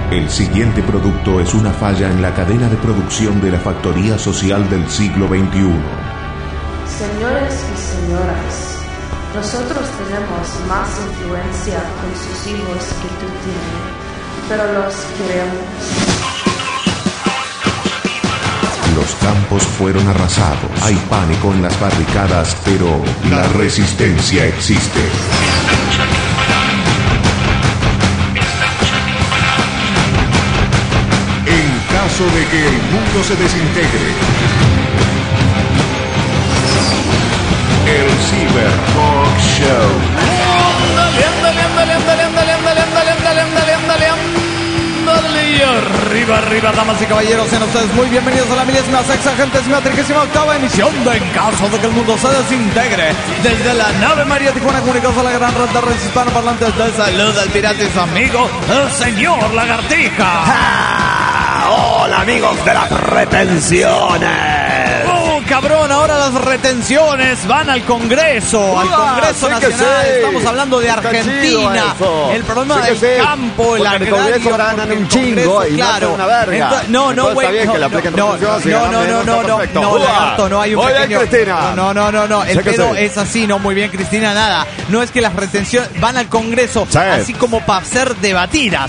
El siguiente producto es una falla en la cadena de producción de la factoría social del siglo XXI. Señores y señoras, nosotros tenemos más influencia con sus hijos que tú tienes, pero los queremos. Los campos fueron arrasados. Hay pánico en las barricadas, pero la resistencia existe. En caso de que el mundo se desintegre, el Cyber Talk Show. Arriba, damas y caballeros, sean ustedes muy bienvenidos a la 1638ª emisión de En caso de que el mundo se desintegre. Desde la nave María Tijuana, comunicados a la gran red de redes hispanoparlantes de Salud al Pirata y su amigo, el señor Lagartija. ¡Ah! ¡Hola, amigos de las retenciones! Cabrón, ahora las retenciones van al Congreso, al Congreso Nacional. Estamos hablando de Argentina. El problema del campo, el agrario, Congreso ganan un chingo y claro. una verga. No, Lagarto, no hay un pequeño. No, el pedo es así, no, muy bien, Cristina, nada. No es que las retenciones van al Congreso, así como para ser debatidas.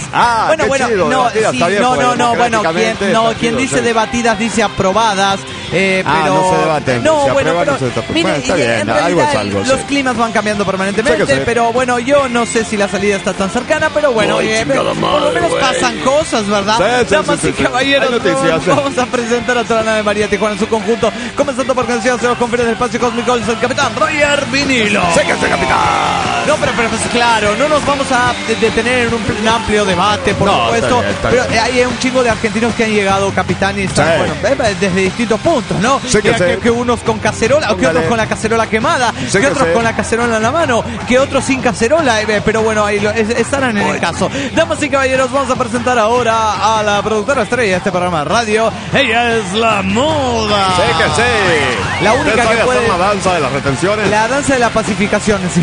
Quien dice debatidas dice aprobadas. Pero no se debaten. Está bien, algo es algo. Los climas van cambiando permanentemente, pero bueno, yo no sé si la salida está tan cercana, pero bueno, por lo menos pasan cosas, ¿verdad? Damas y caballeros, vamos a presentar a toda la nave María Tijuana en su conjunto, comenzando por canciones de los conferencias del espacio cósmico, el capitán Roger Vinilo. ¡Séquese, capitán! No, pero pues claro, no nos vamos a detener en un amplio debate, por supuesto, pero hay un chingo de argentinos que han llegado, capitán, y están, desde distintos puntos, ¿no? Que unos con cacerola, que otros con la cacerola quemada, que otros con la cacerola en la mano, que otros sin cacerola, pero bueno, ahí estarán en el caso. Damas y caballeros, vamos a presentar ahora a la productora estrella de este programa de radio. Ella es la Muda. Sí. La única que puede hacer la danza de las retenciones. La danza de la pacificación, sí.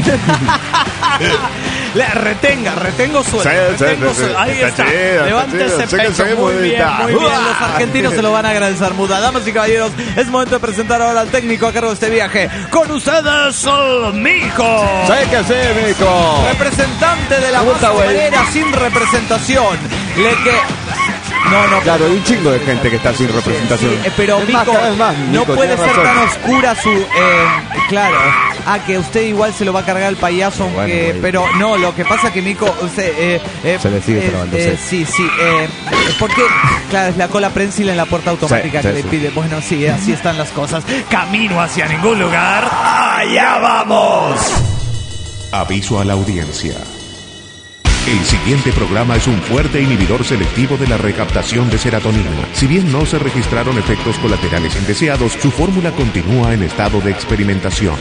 Retengo suelo. Ahí está. Levántese pecho. Muy bien. Los argentinos se lo van a agradecer, Muda. Damas y caballeros, es momento de presentar ahora al técnico a cargo de este viaje. Con ustedes, el Mico. Mico. Representante de la masa obrera sin representación. Claro, hay un chingo de gente que está sin representación. Sí, pero Mico, no puede ser tan oscura su... claro. Que usted igual se lo va a cargar el payaso, aunque, pero no, lo que pasa que Mico... se le sigue trabando. Sí. Porque, claro, es la cola prensil en la puerta automática que le pide. Bueno, sí, así están las cosas. Camino hacia ningún lugar. ¡Allá vamos! Aviso a la audiencia. El siguiente programa es un fuerte inhibidor selectivo de la recaptación de serotonina. Si bien no se registraron efectos colaterales indeseados, su fórmula continúa en estado de experimentación.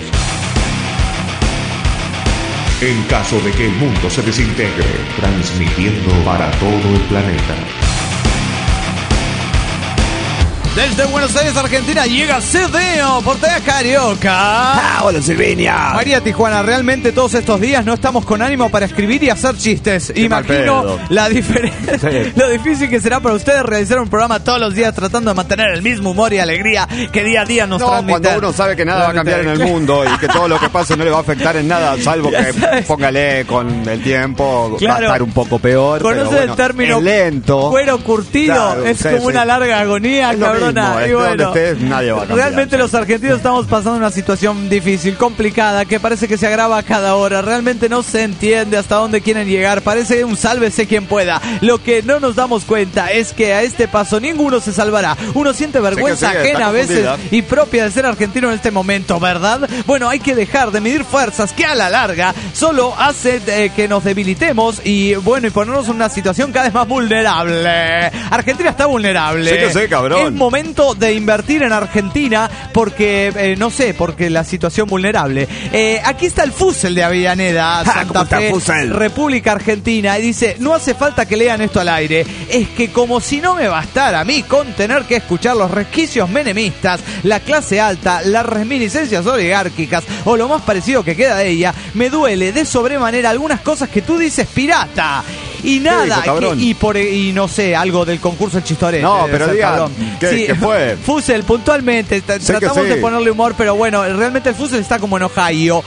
En caso de que el mundo se desintegre, transmitiendo para todo el planeta. Desde Buenos Aires, Argentina, llega CDO, Portea Carioca. Hola, Silvinia. María Tijuana, realmente todos estos días no estamos con ánimo para escribir y hacer chistes. Imagino la diferencia, lo difícil que será para ustedes realizar un programa todos los días tratando de mantener el mismo humor y alegría que día a día nos transmiten. Cuando uno sabe que nada va a cambiar en el mundo y que todo lo que pase no le va a afectar en nada, salvo que póngale con el tiempo, va a estar un poco peor. Conoce el término lento, cuero curtido, es como una larga agonía, cabrón. Y bueno, nadie va a cambiar. Realmente los argentinos estamos pasando una situación difícil, complicada, que parece que se agrava a cada hora. Realmente no se entiende hasta dónde quieren llegar. Parece un sálvese quien pueda. Lo que no nos damos cuenta es que a este paso ninguno se salvará. Uno siente vergüenza ajena a veces y propia de ser argentino en este momento, ¿verdad? Bueno, hay que dejar de medir fuerzas que a la larga solo hace que nos debilitemos y bueno, y ponernos en una situación cada vez más vulnerable. Argentina está vulnerable. Sí, cabrón. Es momento de invertir en Argentina porque, no sé, porque la situación vulnerable. Aquí está el Fusel de Avellaneda, Santa Fe, República Argentina, y dice, no hace falta que lean esto al aire, es que como si no me bastara a mí con tener que escuchar los resquicios menemistas, la clase alta, las reminiscencias oligárquicas o lo más parecido que queda de ella, me duele de sobremanera algunas cosas que tú dices, pirata. Y nada, dijo, y no sé, algo del concurso de Chistores. No, pero diga, ¿qué fue? Fusel, puntualmente, tratamos de ponerle humor, pero bueno, realmente el Fusel está como en Ohio.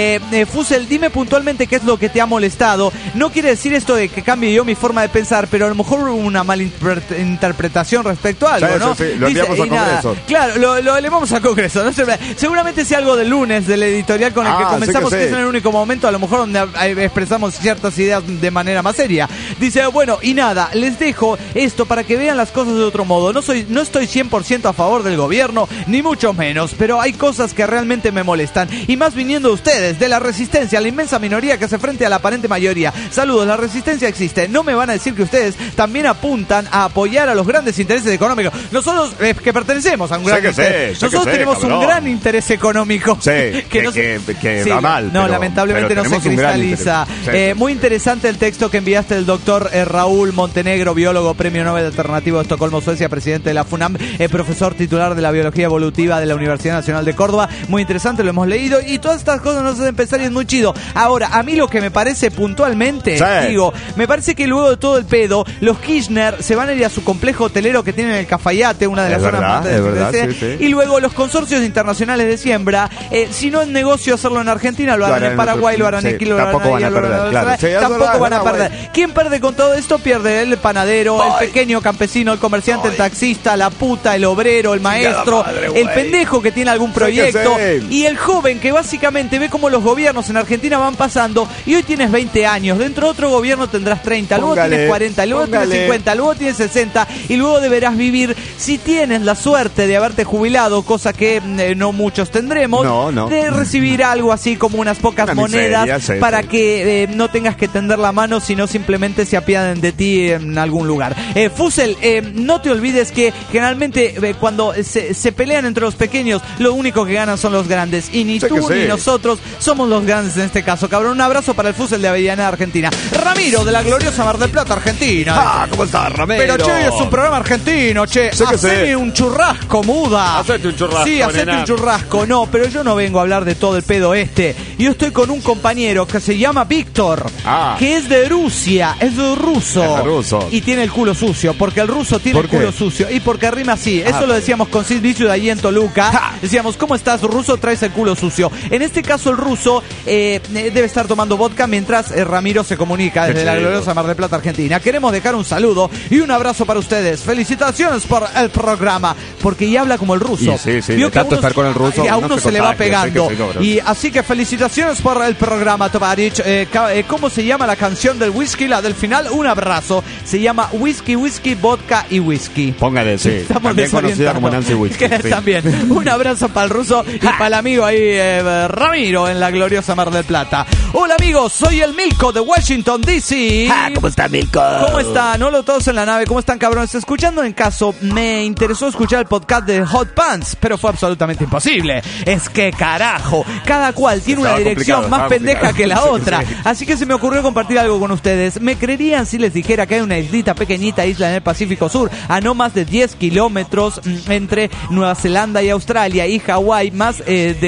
Fusel, dime puntualmente qué es lo que te ha molestado. No quiere decir esto de que cambie yo mi forma de pensar, pero a lo mejor hubo una mala interpretación respecto a algo, ¿no? Sí, lo enviamos al Congreso. Claro, lo elevamos al Congreso. ¿No? Seguramente sea algo del lunes, del editorial con el que comenzamos, que es en el único momento, a lo mejor donde expresamos ciertas ideas de manera más seria. Dice, bueno, y nada, les dejo esto para que vean las cosas de otro modo. No estoy 100% a favor del gobierno, ni mucho menos, pero hay cosas que realmente me molestan, y más viniendo de ustedes, de la resistencia, la inmensa minoría que hace frente a la aparente mayoría. Saludos, la resistencia existe. No me van a decir que ustedes también apuntan a apoyar a los grandes intereses económicos. Nosotros que pertenecemos a un gran interés. Nosotros tenemos un gran interés económico. Sí, que va mal. No, lamentablemente no se cristaliza. Muy interesante el texto que enviaste del doctor Raúl Montenegro, biólogo, premio Nobel alternativo de Estocolmo, Suecia, presidente de la FUNAM, profesor titular de la biología evolutiva de la Universidad Nacional de Córdoba. Muy interesante, lo hemos leído, y todas estas cosas nos hacen pensar y es muy chido. Ahora, a mí lo que me parece puntualmente, me parece que luego de todo el pedo, los Kirchner se van a ir a su complejo hotelero que tienen en el Cafayate, una de las zonas más de y luego los consorcios internacionales de siembra, si no es negocio hacerlo en Argentina, lo harán en Paraguay, lo harán en Chile, tampoco van a perder. Tampoco van a perder. ¿Quién pierde con todo esto? Pierde el panadero, el pequeño campesino, el comerciante, el taxista, la puta, el obrero, el maestro, el pendejo que tiene algún proyecto, y el joven que básicamente ve cómo los gobiernos en Argentina van pasando, y hoy tienes 20 años, dentro de otro gobierno tendrás 30, luego tienes 40, luego tienes 50, luego tienes 60, y luego deberás vivir, si tienes la suerte de haberte jubilado, cosa que no muchos tendremos, de recibir algo así como unas pocas monedas para que no tengas que tender la mano, sino simplemente se apiaden de ti en algún lugar. Fusel, no te olvides que generalmente cuando se pelean entre los pequeños, lo único que ganan son los grandes, y ni tú ni nosotros somos los grandes en este caso, cabrón. Un abrazo para el Fusel de Avellaneda, Argentina. Ramiro, de la gloriosa Mar del Plata, Argentina. ¿Cómo estás, Ramiro? Pero che, es un programa argentino, che. Haceme un churrasco, muda. Hacete un churrasco. Sí, hacete un churrasco. No, pero yo no vengo a hablar de todo el pedo este. Yo estoy con un compañero que se llama Víctor, que es de Rusia, es de ruso. Y tiene el culo sucio, porque el ruso tiene el culo sucio. Y porque rima así. Eso lo decíamos con Sid Vicious de allí en Toluca. Decíamos, ¿cómo estás, ruso? Traes el culo sucio. En este caso, el ruso debe estar tomando vodka mientras Ramiro se comunica desde la gloriosa Mar del Plata, Argentina. Queremos dejar un saludo y un abrazo para ustedes. Felicitaciones por el programa, porque ya habla como el ruso. Sí, de tanto estar con el ruso. Y a uno se le va pegando. Y así que felicitaciones por el programa, Tovarich. ¿Cómo se llama la canción del whisky? La del final, un abrazo. Se llama Whisky, Vodka y Whisky. Póngale, también conocida como Nancy Whisky. También. Un abrazo para el ruso y para el amigo ahí, Ramiro, en la gloriosa Mar del Plata. Hola amigos, soy el Milko de Washington DC. ¿Cómo está, Milko? ¿Cómo están? Hola todos en la nave, ¿cómo están, cabrones? Escuchando en caso, me interesó escuchar el podcast de Hot Pants, pero fue absolutamente imposible. Es que carajo, cada cual tiene una dirección más pendeja que la otra. Así que se me ocurrió compartir algo con ustedes. ¿Me creerían si les dijera que hay una islita, pequeñita isla en el Pacífico Sur, a no más de 10 kilómetros entre Nueva Zelanda y Australia, y Hawái, más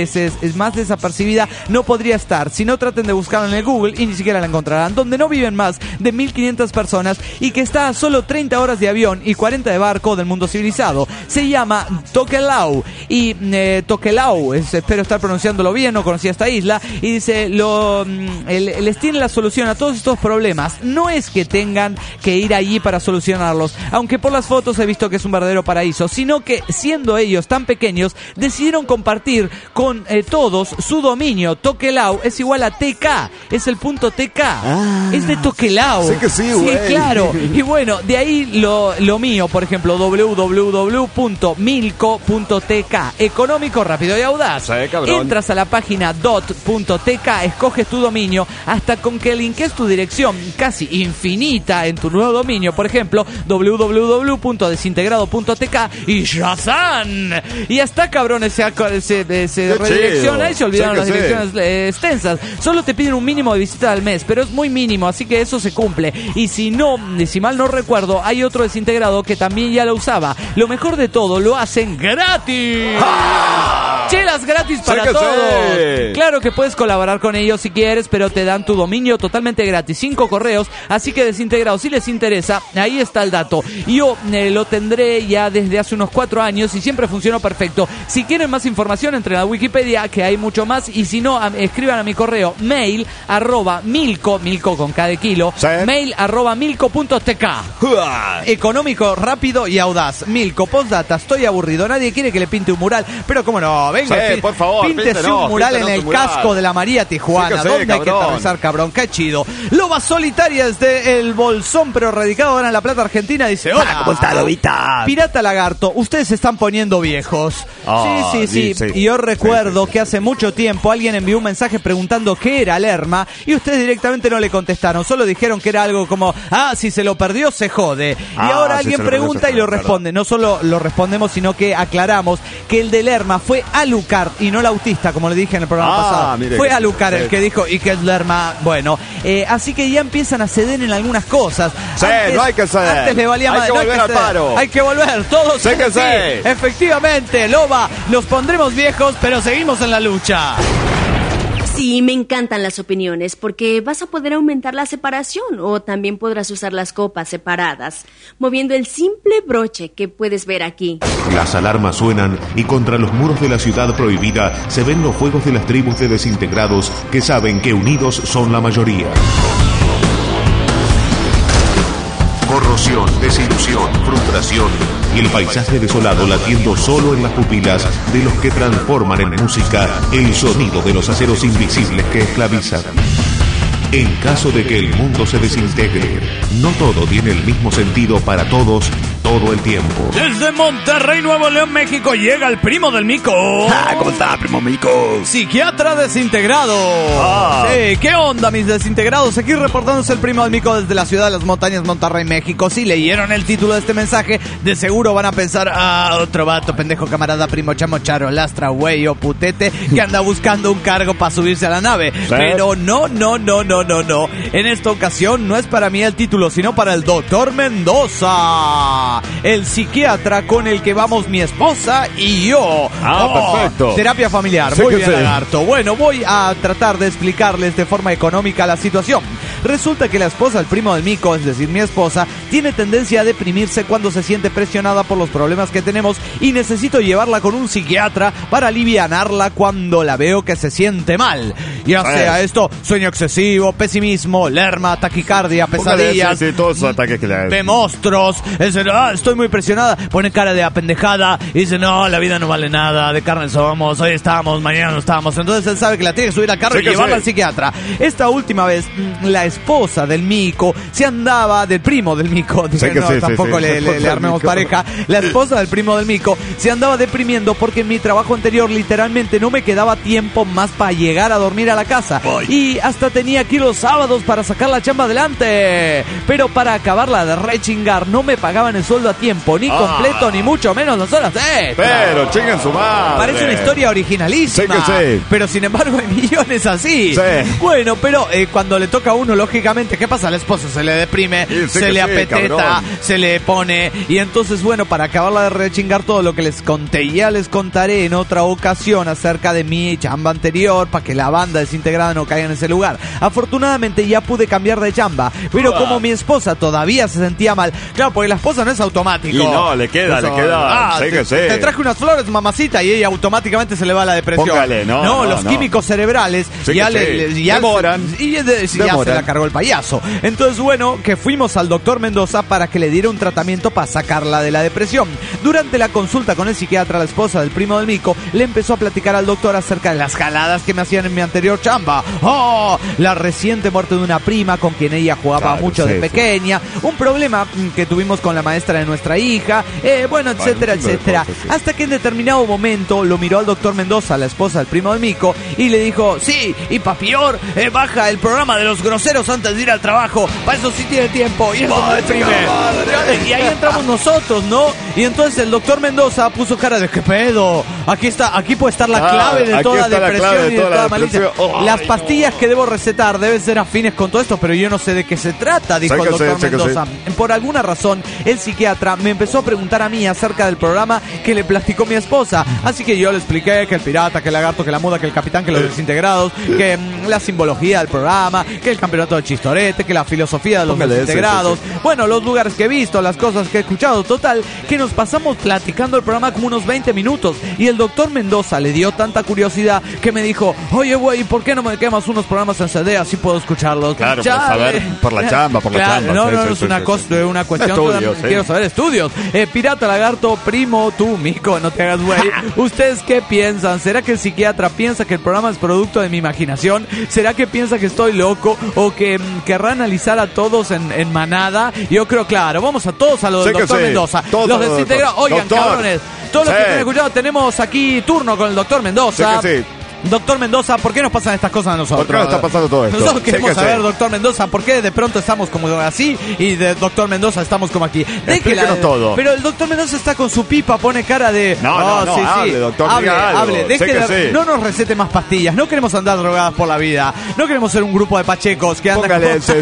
desapercibida no podría estar? Si no, traten de buscarla en el Google y ni siquiera la encontrarán. Donde no viven más de 1.500 personas y que está a solo 30 horas de avión y 40 de barco del mundo civilizado. Se llama Tokelau. Y Tokelau, espero estar pronunciándolo bien, no conocía esta isla. Y dice, les tiene la solución a todos estos problemas. No es que tengan que ir allí para solucionarlos, aunque por las fotos he visto que es un verdadero paraíso, sino que siendo ellos tan pequeños, decidieron compartir con todos su dominio. Tokelau es igual a TK, es el punto TK, es de Tokelau. Sé que sí, güey. Sí, claro. Y bueno, de ahí lo mío, por ejemplo, www.milko.tk, económico, rápido y audaz. Entras a la página .tk, escoges tu dominio, hasta con que linkees tu dirección casi infinita en tu nuevo dominio, por ejemplo, www.desintegrado.tk, y ¡Shazam! Y hasta, cabrones, se redirecciona y se olvidaron las direcciones extensas. Solo te piden un mínimo de visita al mes, pero es muy mínimo, así que eso se cumple. Y si mal no recuerdo, hay otro desintegrado que también ya lo usaba. Lo mejor de todo, lo hacen gratis. Chelas gratis para todos. Sí. Claro que puedes colaborar con ellos si quieres, pero te dan tu dominio totalmente gratis, 5 correos, así que Desintegrados, si les interesa, ahí está el dato. Yo lo tendré ya desde hace unos 4 años y siempre funcionó perfecto. Si quieren más información, entren a Wikipedia, que hay mucho más, y si no, escriban a mi correo mail@milko, milko con K de kilo, ¿sí? mail@milko.tk. Económico, rápido y audaz. Milko, postdata, estoy aburrido, nadie quiere que le pinte un mural, pero cómo no, venga, sí, por favor, píntese un mural en el casco de la María Tijuana, sí, donde hay que atravesar, cabrón, qué chido. Lobas solitarias de El Bolsón, pero radicado ahora en La Plata, Argentina, dice: hola, ¿cómo está, Lobita? Pirata Lagarto, ustedes se están poniendo viejos. Sí. Y yo recuerdo que hace mucho tiempo alguien envió un mensaje preguntando qué era Lerma y ustedes directamente no le contestaron, solo dijeron que era algo como: si se lo perdió se jode. Y ahora alguien pregunta y lo responde. No solo lo respondemos, sino que aclaramos que el de Lerma fue Alucard y no el autista, como le dije en el programa pasado. Fue Alucard el que dijo y que es Lerma. Bueno, así que ya empiezan a ceder en algunas cosas. Sí, no hay que ceder. Antes le valía más. Hay que volver al paro. Hay que volver, todos. Sí, efectivamente, Loba, nos pondremos viejos, pero seguimos en la lucha. Sí, me encantan las opiniones, porque vas a poder aumentar la separación o también podrás usar las copas separadas, moviendo el simple broche que puedes ver aquí. Las alarmas suenan y contra los muros de la ciudad prohibida se ven los fuegos de las tribus de Desintegrados que saben que unidos son la mayoría. Corrosión, desilusión, frustración y el paisaje desolado latiendo solo en las pupilas de los que transforman en música el sonido de los aceros invisibles que esclavizan. En caso de que el mundo se desintegre, no todo tiene el mismo sentido para todos todo el tiempo. Desde Monterrey, Nuevo León, México, llega el primo del Mico. ¿Cómo está, primo Mico? Psiquiatra desintegrado. Sí, ¿qué onda, mis desintegrados? Aquí reportándose el primo del Mico desde la ciudad de las montañas, Monterrey, México. Si leyeron el título de este mensaje, de seguro van a pensar: otro vato, pendejo, camarada, primo, chamo, charo, lastra, güey o putete que anda buscando un cargo para subirse a la nave. ¿Sí? Pero no. En esta ocasión no es para mí el título, sino para el doctor Mendoza, el psiquiatra con el que vamos mi esposa y yo. Perfecto. Terapia familiar. Muy bien, Lagarto. Bueno, voy a tratar de explicarles de forma económica la situación. Resulta que la esposa del primo del Mico, es decir, mi esposa, tiene tendencia a deprimirse cuando se siente presionada por los problemas que tenemos y necesito llevarla con un psiquiatra para alivianarla cuando la veo que se siente mal. Ya sea esto, sueño excesivo, pesimismo, lerma, taquicardia, pesadillas. Sí, todos esos ataques que le de monstruos. Estoy muy presionada. Pone cara de apendejada y dice: no, la vida no vale nada, de carne somos, hoy estamos, mañana no estamos. Entonces él sabe que la tiene que subir al carro y llevarla al psiquiatra. Esta última vez, la esposa del Mico se andaba, del primo del Mico, tampoco le armemos pareja. La esposa del primo del Mico se andaba deprimiendo porque en mi trabajo anterior literalmente no me quedaba tiempo más para llegar a dormir a la casa. Y hasta tenía que ir los sábados para sacar la chamba adelante. Pero para acabarla de rechingar, no me pagaban el sueldo a tiempo, ni completo, ni mucho menos las horas extra. Pero chingan su madre. Parece una historia originalísima. Pero sin embargo hay millones así. Bueno, pero cuando le toca a uno, lógicamente, ¿qué pasa? La esposa se le deprime, se le apeteta, se le pone. Y entonces, bueno, para acabarla de rechingar, todo lo que les conté, ya les contaré en otra ocasión acerca de mi chamba anterior, para que la banda Desintegrada no caiga en ese lugar. Afortunadamente ya pude cambiar de chamba, pero como mi esposa todavía se sentía mal, claro, porque la esposa no es automático. Y no, le queda. Te traje unas flores, mamacita, y ella automáticamente se le va la depresión. Póngale, los químicos cerebrales ya demoran. Ya se la cargó el payaso. Entonces, bueno, que fuimos al doctor Mendoza para que le diera un tratamiento para sacarla de la depresión. Durante la consulta con el psiquiatra, la esposa del primo del Mico le empezó a platicar al doctor acerca de las jaladas que me hacían en mi anterior chamba. La reciente muerte de una prima con quien ella jugaba mucho de pequeña, un problema que tuvimos con la maestra de nuestra hija, etcétera. Hasta que en determinado momento lo miró al doctor Mendoza, la esposa del primo del Mico, y le dijo: sí, y pa' peor, baja el programa de los groseros minutos antes de ir al trabajo. Para eso sí tiene tiempo. Y eso me deprime. Y ahí entramos nosotros, ¿no? Y entonces el doctor Mendoza puso cara de ¿qué pedo? Aquí puede estar la clave de toda depresión y de toda malicia. Las pastillas que debo recetar deben ser afines con todo esto, pero yo no sé de qué se trata, dijo el doctor Mendoza. Por alguna razón, el psiquiatra me empezó a preguntar a mí acerca del programa que le platicó mi esposa. Así que yo le expliqué que el pirata, que el lagarto, que la muda, que el capitán, que los desintegrados, que la simbología del programa, que el campeonato de chistorete, que la filosofía de los desintegrados. Bueno, los lugares que he visto, las cosas que he escuchado. Total, que nos pasamos platicando el programa como unos 20 minutos. Y el doctor Mendoza le dio tanta curiosidad que me dijo, oye, güey, ¿por qué no me quemas unos programas en CD? Así puedo escucharlos. Claro, por saber, por la chamba, por la chamba. No, es una cuestión. Estudios, quiero saber estudios. Pirata, lagarto, primo, tú, mico, no te hagas güey. ¿Ustedes qué piensan? ¿Será que el psiquiatra piensa que el programa es producto de mi imaginación? ¿Será que piensa que estoy loco? ¿O que querrá analizar a todos en manada? Yo creo, claro, vamos a todos a lo del doctor Mendoza. Los desintegrados. Oigan, cabrones, todos los que están escuchando, tenemos aquí turno con el doctor Mendoza. Doctor Mendoza, ¿por qué nos pasan estas cosas a nosotros? ¿Por qué nos está pasando todo esto? Nosotros queremos saber, doctor Mendoza, ¿por qué de pronto estamos como así y de doctor Mendoza estamos como aquí? Explíquenos todo. Pero el doctor Mendoza está con su pipa, pone cara de... No, hable, doctor, hable. No nos recete más pastillas, no queremos andar drogadas por la vida, no queremos ser un grupo de pachecos que andan... Póngale, sí.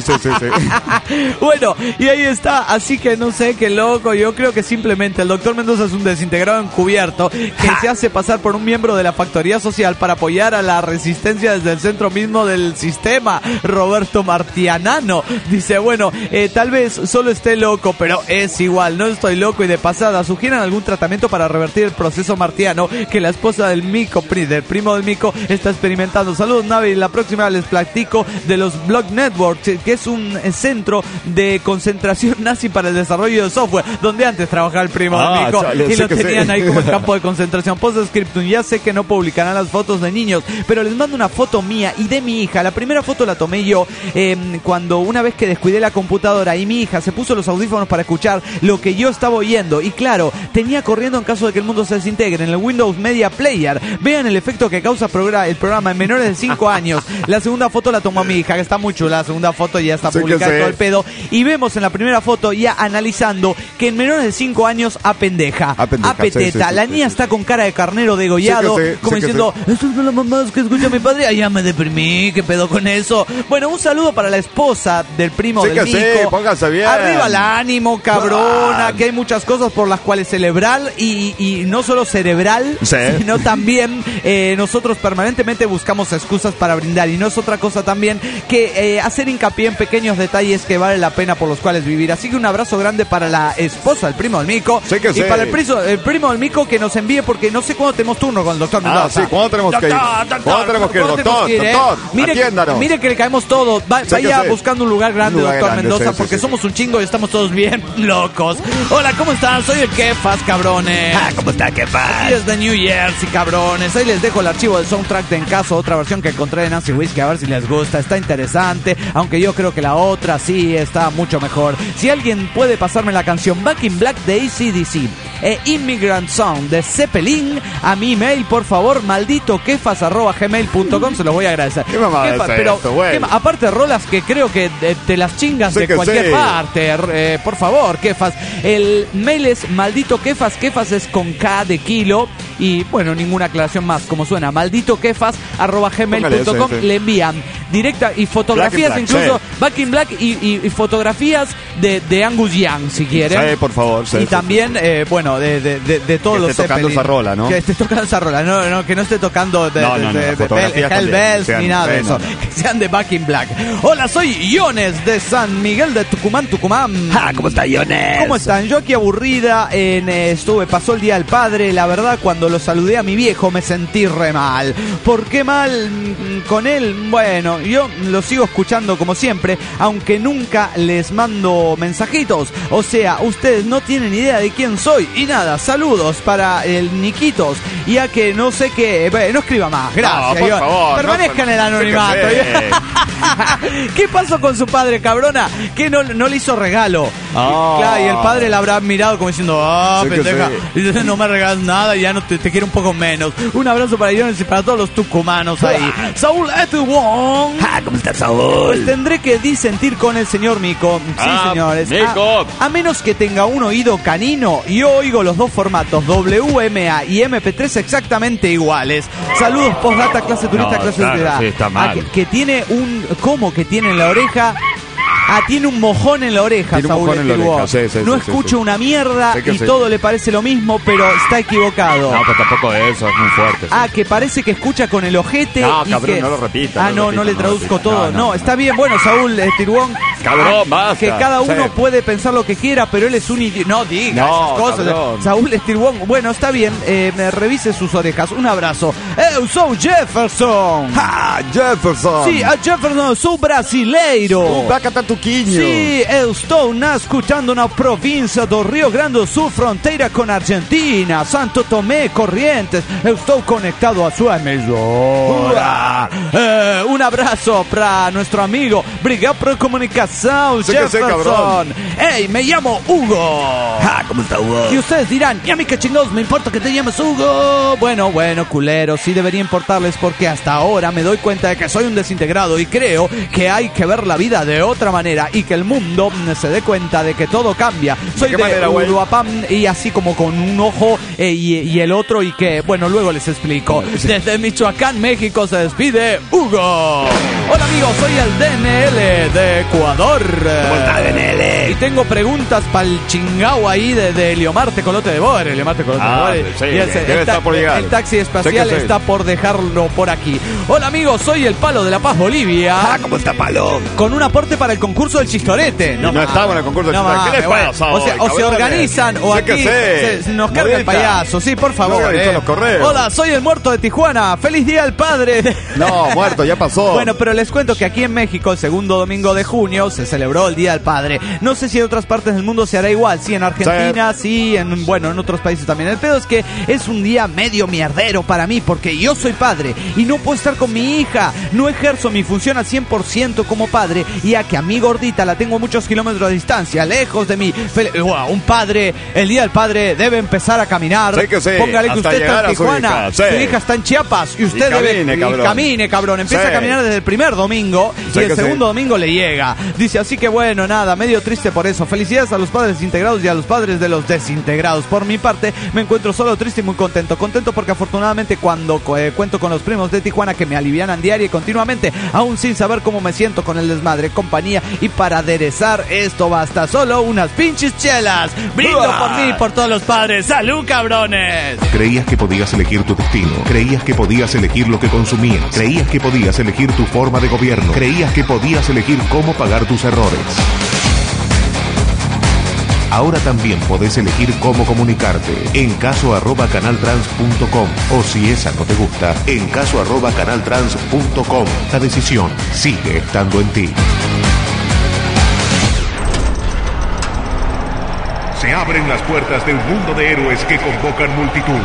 Bueno, y ahí está, así que no sé, qué loco, yo creo que simplemente el doctor Mendoza es un desintegrado encubierto que se hace pasar por un miembro de la factoría social para apoyar a la resistencia desde el centro mismo del sistema. Roberto Martianano dice, bueno, tal vez solo esté loco, pero es igual, no estoy loco. Y de pasada, sugieran algún tratamiento para revertir el proceso martiano que la esposa del primo del mico, está experimentando. Saludos, Navi, la próxima les platico de los Block Networks, que es un centro de concentración nazi para el desarrollo de software, donde antes trabajaba el primo del mico, y lo tenían ahí como el campo de concentración. Postscriptum, ya sé que no publicarán las fotos de niños, pero les mando una foto mía y de mi hija. La primera foto la tomé yo cuando una vez que descuidé la computadora y mi hija se puso los audífonos para escuchar lo que yo estaba oyendo, y claro, tenía corriendo en caso de que el mundo se desintegre en el Windows Media Player. Vean el efecto que causa el programa en menores de 5 años. La segunda foto la tomó mi hija, que está muy chula. La segunda foto ya está publicada, todo el pedo, y vemos en la primera foto ya analizando que en menores de 5 años apendeja. La niña está con cara de carnero degollado, como diciendo, esto es la mamá que escucha a mi padre. Ay, ya me deprimí, ¿qué pedo con eso? Bueno, un saludo para la esposa del primo del mico. Póngase bien. Arriba el ánimo, cabrona, que hay muchas cosas por las cuales celebrar, y no solo cerebral, sino también nosotros permanentemente buscamos excusas para brindar, y no es otra cosa también que hacer hincapié en pequeños detalles que vale la pena por los cuales vivir. Así que un abrazo grande para la esposa del primo del mico, y para el primo del mico, que nos envíe, porque no sé cuándo tenemos turno con el doctor Mendoza. ¿Cuándo tenemos que ir? ¿Cuándo tenemos que ir, doctor? Atiéndanos. Mire que le caemos todos. Vaya buscando un lugar grande, doctor Mendoza, porque somos un chingo y estamos todos bien locos. Hola, ¿cómo están? Soy el Kefas, cabrones. ¿Cómo está, Kefas? Aquí es de New Jersey, cabrones. Ahí les dejo el archivo del soundtrack de En Caso, otra versión que encontré de Nancy Whiskey, a ver si les gusta. Está interesante, aunque yo creo que la otra sí está mucho mejor. Si alguien puede pasarme la canción Back in Black de AC/DC e Immigrant Song de Zeppelin a mi email, por favor, malditokefas@gmail.com, se los voy a agradecer. ¿Qué mamá es pero esto, güey? aparte rolas que creo que te las chingas de cualquier parte, por favor, Kefas. El mail es malditokefas, Kefas es con K de kilo, y bueno, ninguna aclaración más, como suena, malditokefas@gmail.com. Le envían directa y fotografías, incluso Back in Black, y fotografías de Angus Young, si quieren. Sí, por favor. Y también, bueno, de todos los Zeppelin. Que esté tocando esa rola, ¿no? Que esté tocando esa rola, no, que no esté tocando de Hell Bells ni nada de eso. Que sean de Back in Black. Hola, soy Iones de San Miguel de Tucumán. ¿Cómo está, Iones? ¿Cómo están? Yo aquí aburrida, pasó el Día del Padre. La verdad, cuando lo saludé a mi viejo me sentí re mal. ¿Por qué mal con él? Bueno, yo lo sigo escuchando como siempre, aunque nunca les mando mensajitos. O sea, ustedes no tienen idea de quién soy. Y nada, saludos para el Niquitos. Ya que no sé qué... no escriba más, gracias. No, por favor, permanezca en el anonimato. ¿Qué pasó con su padre, cabrona? Que no le hizo regalo. Claro, y el padre la habrá mirado como diciendo, pendeja, no me regalas nada, ya no te te quiero un poco menos. Un abrazo para Iones y para todos los tucumanos ahí. Saúl Etuwong. ¿Cómo estás, Saúl? Pues tendré que disentir con el señor Mico. Sí, señores. Mico. A menos que tenga un oído canino, yo oigo los dos formatos, WMA y MP3 exactamente iguales. Saludos, postdata, clase turista, clase de edad. Sí, está mal. Que tiene un... ¿Cómo que tiene en la oreja? Tiene un mojón en la oreja, tiene Saúl. No escucha una mierda y todo le parece lo mismo, pero está equivocado. No, pero tampoco eso, es muy fuerte. Que parece que escucha con el ojete. No, y cabrón, que... no lo repita. No le traduzco todo. No, está bien. Bueno, Saúl Tiruón. Cabrón, basta. Que cada uno puede pensar lo que quiera, pero él es un idiota. No diga esas cosas. Cabrón. Saúl Tiruón. Bueno, está bien. Me revise sus orejas. Un abrazo. Eu sou Jefferson. Jefferson. Sí, a Jefferson, sou brasileiro. Bacatatuquinho. Sí, eu estou escutando na província do Rio Grande do Sul, fronteira com a Argentina, Santo Tomé, Corrientes. Eu estou conectado a sua emissora. Um abraço para nosso amigo. Obrigado por comunicação, Jefferson. Hey, me llamo Hugo. ¿Cómo está, Hugo? Y ustedes dirán, y a mí qué chingados me importa que te llames Hugo. Bueno, culeros, sí debería importarles porque hasta ahora me doy cuenta de que soy un desintegrado y creo que hay que ver la vida de otra manera y que el mundo se dé cuenta de que todo cambia. Soy de Uruapam y así como con un ojo y el otro y que, bueno, luego les explico. Desde Michoacán, México se despide Hugo. Hola amigos, soy el DNL de Ecuador. ¿Cómo está, DNL? Y tengo preguntas para el chingao ahí de Eliomar Tecolote de Boer. Eliomar Tecolote de Boer. Sí, debe estar por llegar. El taxi espacial está por dejarlo por aquí. Hola amigos, soy el Palo de La Paz, Bolivia. ¿Cómo está, Palo? Con un aporte para el concurso del Chistorete. No estamos en el concurso del Chistorete. ¿Qué les pasa? O se organizan o aquí nos carga el payaso. Sí, por favor. Los correos. Hola, soy el muerto de Tijuana. ¡Feliz Día al Padre! No, muerto, ya pasó. Bueno, pero les cuento que aquí en México, el segundo domingo de junio, se celebró el Día del Padre. No sé si en otras partes del mundo se hará igual. Sí, en Argentina, sí, en otros países también. El pedo es que es un día medio mierdero para mí, porque yo soy padre y no puedo estar con mi hija. No ejerzo mi función al 100% como padre, ya que a mi gordita la tengo a muchos kilómetros de distancia, lejos de mí. Un padre, el Día del Padre, debe empezar a caminar. Sí que sí. Póngale que usted está en Tijuana, su hija está en Chiapas y usted camine, cabrón. Empieza a caminar desde el primer domingo y el segundo domingo le llega. Dice, así que bueno, nada, medio triste por eso. Felicidades a los padres integrados y a los padres de los desintegrados. Por mi parte, me encuentro solo triste y muy contento. Contento porque afortunadamente cuando cuento con los primos de Tijuana que me alivianan diaria y continuamente, aún sin saber cómo me siento con el desmadre, compañía, y para aderezar esto basta solo unas pinches chelas. Brindo por mí y por todos los padres. ¡Salud, cabrones! Creías que podías elegir tu destino. Creías que podías elegir lo que consumías. Creías que podías elegir tu forma de gobierno. Creías que podías elegir cómo pagar tus errores. Ahora también podés elegir cómo comunicarte. En caso@canaltrans.com. O si esa no te gusta, en caso@canaltrans.com. La decisión sigue estando en ti. Se abren las puertas de un mundo de héroes que convocan multitudes.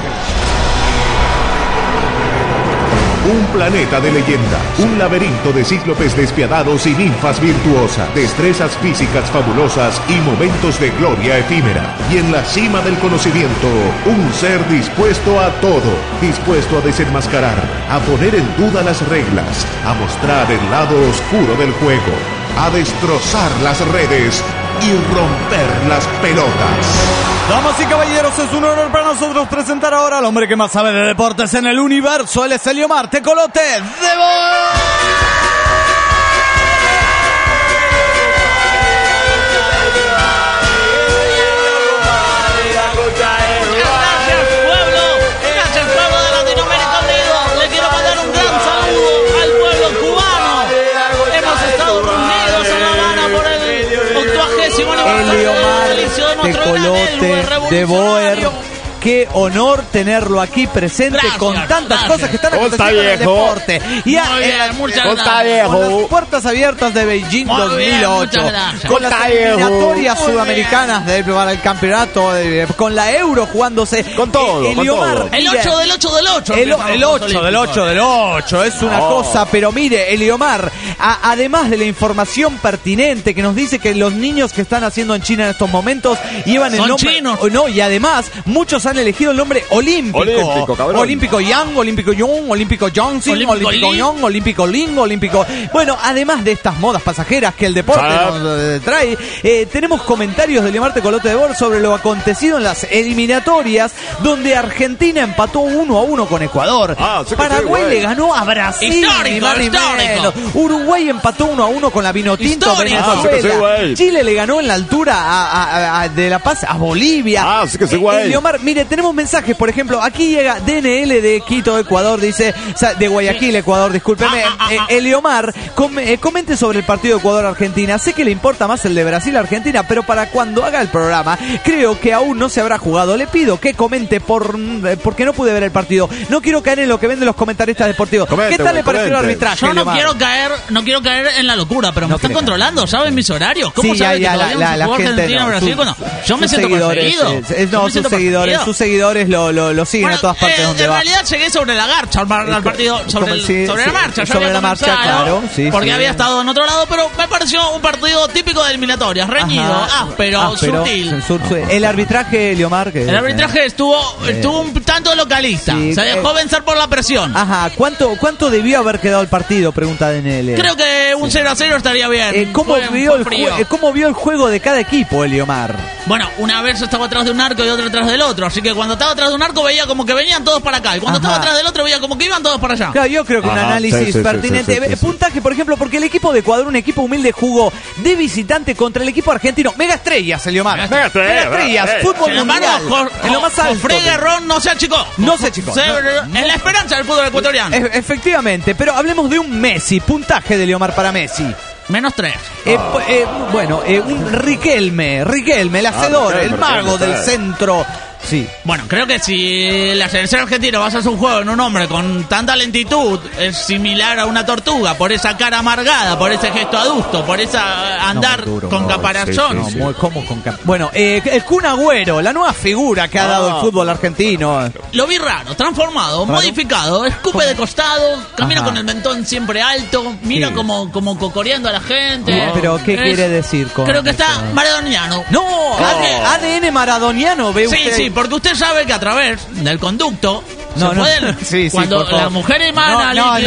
Un planeta de leyendas, un laberinto de cíclopes despiadados y ninfas virtuosas, destrezas físicas fabulosas y momentos de gloria efímera. Y en la cima del conocimiento, un ser dispuesto a todo, dispuesto a desenmascarar, a poner en duda las reglas, a mostrar el lado oscuro del juego, a destrozar las redes y romper las pelotas. Damas y caballeros, es un honor para nosotros presentar ahora al hombre que más sabe de deportes en el universo. Él es Eliomar Tecolote de Boer. Eliomar Tecolote de Boer. Qué honor tenerlo aquí presente. Gracias, con tantas cosas que están aconteciendo en el deporte. Y con las puertas abiertas de Beijing 2008, con las eliminatorias sudamericanas para el campeonato, con la Euro jugándose, con todo, Eliomar, el 8 del 8 del 8. El 8 del 8 del 8. Es una cosa, pero mire, Eliomar, además de la información pertinente que nos dice que los niños que están haciendo en China en estos momentos llevan el nombre. Chinos. No, y además, muchos han han elegido el nombre olímpico. Olímpico, cabrón. Olímpico Yang, Olímpico Jung, Olímpico Johnson, Olímpico Young, Olímpico Ling, Olímpico... Bueno, además de estas modas pasajeras que el deporte nos trae, tenemos comentarios de Leomar Tecolote de Bor sobre lo acontecido en las eliminatorias, donde Argentina empató 1-1 con Ecuador. Paraguay le ganó a Brasil. Histórico. Uruguay empató 1-1 con la Vinotinto Venezuela. Chile le ganó en la altura de La Paz a Bolivia. Leomar, mire, tenemos mensajes, por ejemplo, aquí llega DNL de Quito, Ecuador, dice, de Guayaquil, Ecuador, discúlpeme. Leomar, comente sobre el partido de Ecuador-Argentina. Sé que le importa más el de Brasil-Argentina, pero para cuando haga el programa, creo que aún no se habrá jugado. Le pido que comente porque no pude ver el partido. No quiero caer en lo que venden los comentaristas deportivos. ¿Qué tal le pareció el arbitraje? Yo no quiero caer en la locura, pero me están controlando, ¿saben mis horarios? ¿Cómo saben que todavía no se jugó Argentina-Brasil? Yo me siento perseguido. Sus seguidores lo siguen a todas partes donde va. En realidad llegué sobre la garcha al partido, sobre la marcha, claro. Porque había estado en otro lado, pero me pareció un partido típico de eliminatorias, reñido, áspero, sutil. El arbitraje, Leomar, el arbitraje estuvo un tanto localista. Se dejó vencer por la presión. ¿Cuánto debió haber quedado el partido? Pregunta DNL. Creo que un 0-0 estaría bien. ¿Cómo vio el juego de cada equipo, Leomar? Bueno, una vez estaba atrás de un arco y otro atrás del otro, así que cuando estaba atrás de un arco veía como que venían todos para acá, y cuando estaba atrás del otro veía como que iban todos para allá. Claro, yo creo que un análisis pertinente. Puntaje, por ejemplo, porque el equipo de Ecuador, un equipo humilde, jugó de visitante contra el equipo argentino. Mega estrellas, Leomar. Mega estrellas, fútbol mundial. En lo más alto. Guerrón no se achicó. En la esperanza del fútbol ecuatoriano. Efectivamente, pero hablemos de un Messi. Puntaje de Leomar para Messi. -3. Un Riquelme, el hacedor, el mago del centro. Sí. Bueno, creo que si la selección argentina va a hacer un juego en un hombre con tanta lentitud, es similar a una tortuga, por esa cara amargada, por ese gesto adusto, por esa andar con caparazón. Bueno, el Kun Agüero, la nueva figura que ha dado el fútbol argentino. Lo vi raro, transformado, modificado, escupe de costado, camina con el mentón siempre alto, mira como cocoreando a la gente. Pero, ¿qué quiere decir con creo que está maradoniano. ADN maradoniano, ve usted. Sí, porque usted sabe que a través del conducto cuando la mujer emana no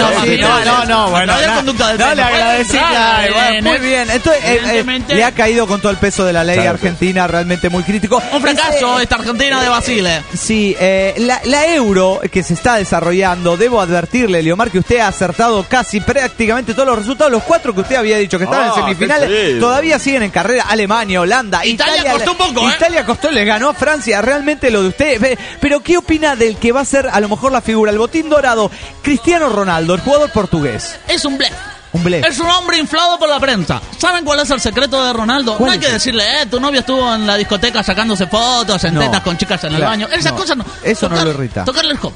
le agradecí, muy bien. Entonces, le ha caído con todo el peso de la ley argentina, realmente muy crítico. Un fracaso esta Argentina de Basile. Sí, la Euro que se está desarrollando, debo advertirle, Leomar, que usted ha acertado casi prácticamente todos los resultados. Los 4 que usted había dicho que estaban en semifinales todavía siguen en carrera. Alemania, Holanda, Italia costó un poco, Italia costó, le ganó a Francia. Realmente lo de usted. Pero ¿qué opina del que va a ser a lo mejor la figura, el botín dorado, Cristiano Ronaldo, el jugador portugués? Es un blef. Es un hombre inflado por la prensa. ¿Saben cuál es el secreto de Ronaldo? No hay que decirle, tu novio estuvo en la discoteca sacándose fotos en tetas con chicas en el baño. Esas cosas no. Eso no lo irrita. Tocarle el jopo.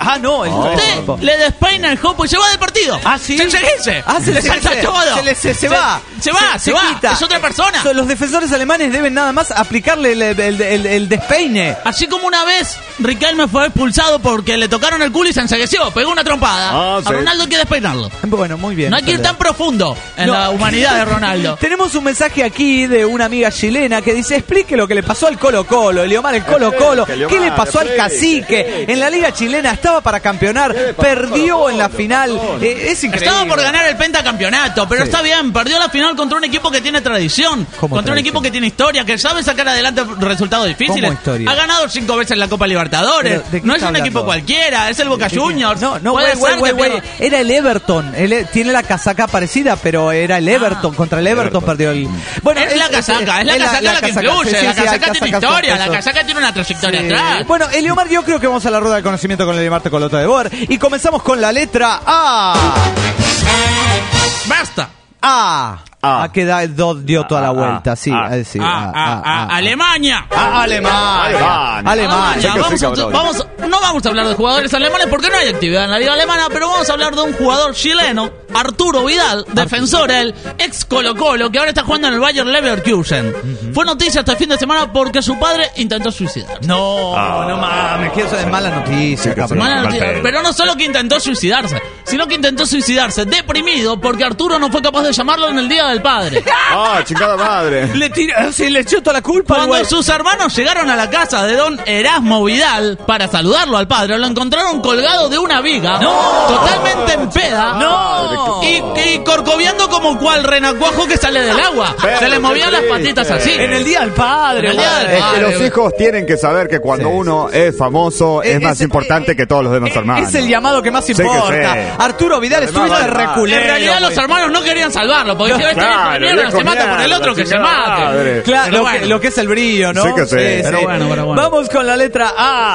Usted le despeina el jopo y se va del partido. ¿Sí? Se salta todo. Se va. Se va. Es otra persona. Los defensores alemanes deben nada más aplicarle el despeine. Así como una vez Riquelme fue expulsado porque le tocaron el culo y se ensegueció, pegó una trompada. A Ronaldo hay que despeinarlo. Bueno, muy bien. No hay que ir tan profundo en la humanidad de Ronaldo. Tenemos un mensaje aquí de una amiga chilena que dice: explique lo que le pasó al Colo-Colo, Leomar, el Colo-Colo. ¿Qué le pasó al Cacique? En la liga chilena estaba para campeonar, perdió en la final. Es increíble. Estaba por ganar el pentacampeonato, pero está bien, perdió la final contra un equipo que tiene tradición, contra un equipo que tiene historia, que sabe sacar adelante resultados difíciles. Ha ganado 5 veces la Copa Libertadores. No es un equipo cualquiera, es el Boca Juniors. Era el Everton. Tiene la casaca parecida, pero era el Everton. Contra el Everton perdió el... Bueno, es la casaca la que influye. La casaca tiene historia, la casaca tiene una trayectoria atrás. Bueno, Leomar, yo creo que vamos a la rueda del conocimiento con el Leomar Tecolote de Bor. Y comenzamos con la letra A. ¡Basta! Que dio toda la vuelta, sí. Alemania. Alemania. No vamos a hablar de jugadores alemanes porque no hay actividad en la liga alemana, pero vamos a hablar de un jugador chileno, Arturo Vidal, defensor, el ex Colo-Colo, que ahora está jugando en el Bayer Leverkusen. Fue noticia este fin de semana porque su padre intentó suicidarse. No mames, que eso es mala noticia. Pero no solo que intentó suicidarse, sino que intentó suicidarse deprimido porque Arturo no fue capaz de llamarlo en el Día del Padre. Chingada madre. Le echó toda la culpa. Cuando sus hermanos llegaron a la casa de don Erasmo Vidal para saludarlo al padre, lo encontraron colgado de una viga, totalmente en peda, y corcoviando como cual renacuajo que sale del agua. Se le movían las patitas así. En el Día del Padre. Es que los hijos tienen que saber que cuando uno es famoso es más importante que todos los demás hermanos. Es el llamado que más importa. Arturo Vidal estuviste reculero. En realidad los hermanos no querían salvarlo, porque si este hijo de mierda se mata por el otro, que se mate. Claro, lo que es el brillo, ¿no? Sí que sí. Pero bueno. Vamos con la letra A.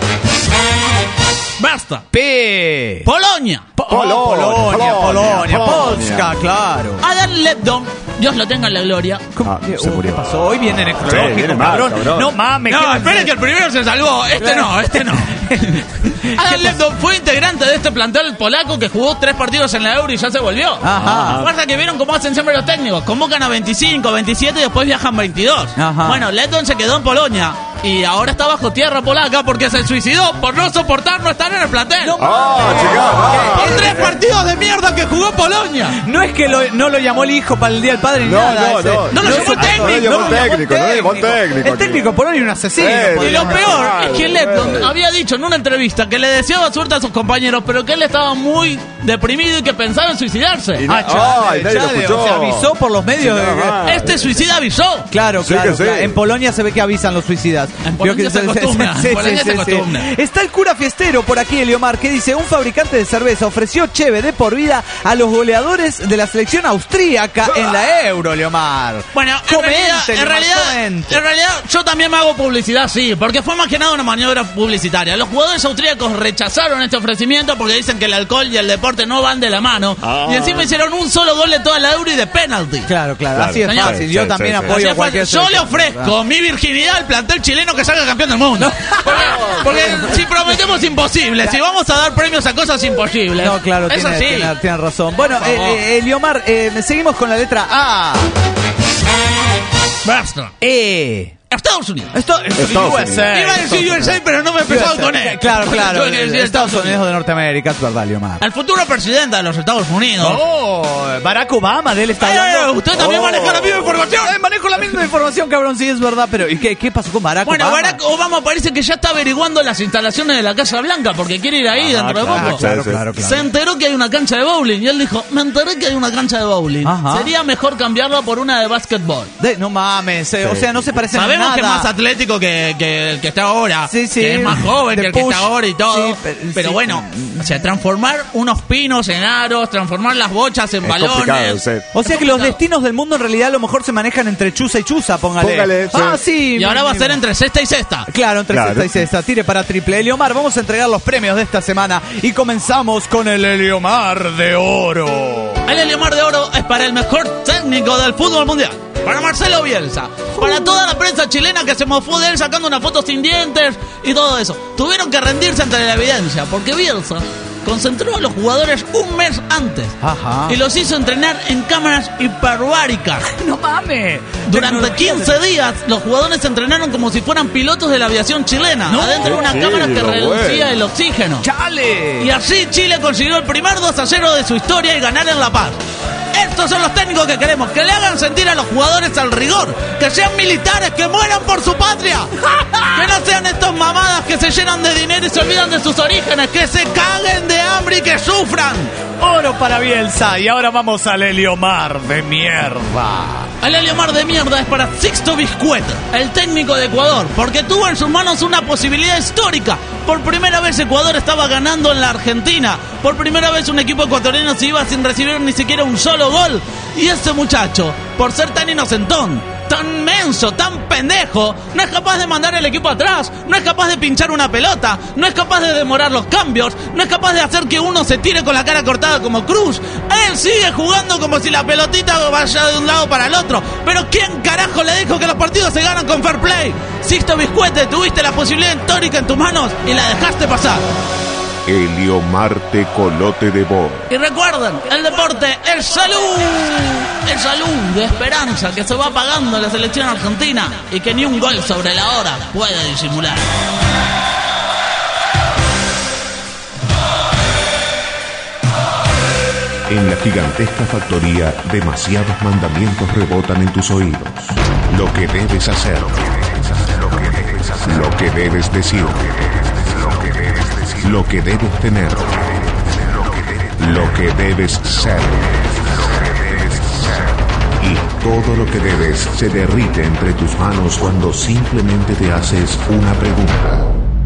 Basta. P. Polonia. Polonia. Polska, claro. Adam Lepton, Dios lo tenga en la gloria. Se murió. ¿Qué pasó? Hoy viene necrológico, viene mal, cabrón. No mames. No, esperen que el primero se salvó. Este no. Adam Lepton fue integrante de este plantel polaco que jugó 3 partidos en la Euro y ya se volvió. Pasa que vieron cómo hacen siempre los técnicos. Convocan a 25, 27 y después viajan 22. Bueno, Lepton se quedó en Polonia y ahora está bajo tierra polaca porque se suicidó por no soportar no estar en el plantel. Por 3 partidos de mierda que jugó Polonia. No es que no lo llamó el hijo para el Día del Padre ni nada. No lo llamó el técnico. El técnico Polonia es un asesino. Y lo peor es que Lepton había dicho en una entrevista que le deseaba suerte a sus compañeros, pero que él estaba muy deprimido y que pensaba en suicidarse. Se avisó por los medios. Este suicida avisó. Claro. En Polonia se ve que avisan los suicidas. En Polonia se acostumbra. Está el cura fiestero por aquí, Eliomar, que dice: un fabricante de cerveza ofreció cheve de por vida a los goleadores de la selección austríaca en la Euro, Eliomar. Bueno, en realidad yo también me hago publicidad, sí, porque fue más que nada una maniobra publicitaria. Los jugadores austríacos rechazaron este ofrecimiento porque dicen que el alcohol y el deporte no van de la mano. Y encima hicieron un solo gol de toda la Euro y de penalty. Claro. Así es fácil. Yo también apoyo cualquier Yo le ofrezco mi virginidad al plantel chileno que salga campeón del mundo. Porque si prometemos imposible, si vamos a dar premios a cosas imposibles. No, claro, tiene razón. Bueno, Eliomar, seguimos con la letra A. Basta. Estados Unidos. USA. Iba a decir USA, pero no me he empezado con él. Claro. Estados Unidos de Norteamérica, es verdad, Eliomar. El futuro presidente de los Estados Unidos. Barack Obama, de él está hablando. Usted también maneja la misma información. Manejo la misma información, cabrón, sí, es verdad. Pero ¿y qué pasó con Barack Obama? Bueno, Barack Obama parece que ya está averiguando las instalaciones de la Casa Blanca porque quiere ir ahí dentro de poco. Claro. Se enteró que hay una cancha de bowling y él dijo: me enteré que hay una cancha de bowling. Sería mejor cambiarla por una de básquetbol. No mames, o sea, no se parece nada. Sabemos que es más atlético que el que está ahora. Que es más joven que el que está ahora y todo. Pero bueno, o sea, transformar unos pinos en aros, transformar las bochas en balones. O sea que los destinos del mundo en realidad a lo mejor se manejan entre chuza y chuza, póngale. Sí. Y ahora va a ser entre cesta y cesta. Claro, entre cesta y cesta. Tire para triple. Eliomar, vamos a entregar los premios de esta semana y comenzamos con el Eliomar de Oro. El Eliomar de Oro es para el mejor técnico del fútbol mundial. Para Marcelo Bielsa. Para toda la prensa chilena que se mofó de él sacando una foto sin dientes y todo eso. Tuvieron que rendirse ante la evidencia porque Bielsa concentró a los jugadores un mes antes y los hizo entrenar en cámaras hiperbáricas. ¡No mames! Durante 15 días los jugadores se entrenaron como si fueran pilotos de la aviación chilena, adentro de una cámara que reducía el oxígeno. ¡Chale! Y así Chile consiguió el primer 2-0 de su historia y ganar en La Paz. Estos son los técnicos que queremos, que le hagan sentir a los jugadores al rigor, que sean militares, que mueran por su patria, que no sean estos mamadas que se llenan de dinero y se olvidan de sus orígenes, que se caguen de hambre y que sufran. Oro para Bielsa. Y ahora vamos al Eliomar de mierda. El Eliomar de mierda es para Sixto Viscueta, el técnico de Ecuador, porque tuvo en sus manos una posibilidad histórica. Por primera vez Ecuador estaba ganando en la Argentina. Por primera vez un equipo ecuatoriano se iba sin recibir ni siquiera un solo gol. Y este muchacho, por ser tan inocentón, tan menso, tan pendejo, no es capaz de mandar el equipo atrás, no es capaz de pinchar una pelota, no es capaz de demorar los cambios, no es capaz de hacer que uno se tire con la cara cortada como Cruz. Él sigue jugando como si la pelotita vaya de un lado para el otro. Pero ¿quién carajo le dijo que los partidos se ganan con fair play? Sixto Viscuete, tuviste la posibilidad histórica en tus manos y la dejaste pasar. Helio Marte Colote de Bo. Y recuerden, el deporte es salud. Es salud de esperanza que se va pagando en la selección argentina y que ni un gol sobre la hora puede disimular. En la gigantesca factoría, demasiados mandamientos rebotan en tus oídos. Lo que debes hacer, lo que debes decir, lo que debes tener, lo que debes ser. Y todo lo que debes se derrite entre tus manos cuando simplemente te haces una pregunta.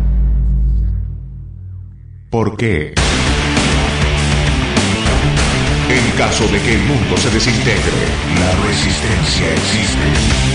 ¿Por qué? En caso de que el mundo se desintegre, la resistencia existe.